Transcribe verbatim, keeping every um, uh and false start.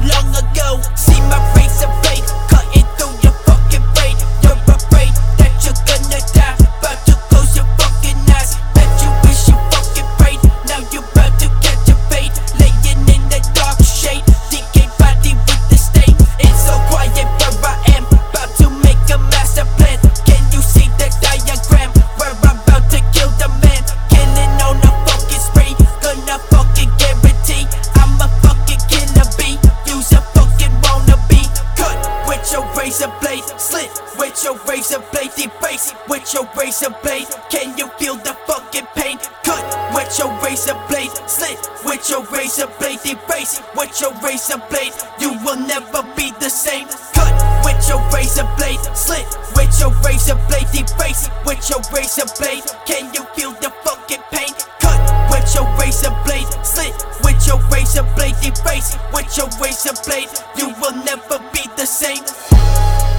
long ago. See my razor blade cutting through your fucking brain. You're afraid that you're gonna die, about to close your fucking eyes. Bet you wish you fucking prayed. Now you're about to catch a fade, laying in the dark shade. D K body with the stain. It's so quiet where I am, about to make a master plan. Can you see the diagram where I'm about to kill the man? Killing on a fucking spree, gonna fucking guarantee I'm a fucking killer bee. Use a fucking wannabe. Cut with your razor blade, slit with your razor blade, debrace with your razor blade. Can you feel the fucking pain? Cut with your razor blade, slit with your razor blade, debrace with your razor blade. You will never be the same. Cut with your razor blade, slit with your razor blade, debrace with your razor blade. Can you feel the fucking pain? Cut with your razor blade, slit with your razor blade, debrace with your razor blade. You will never be the same.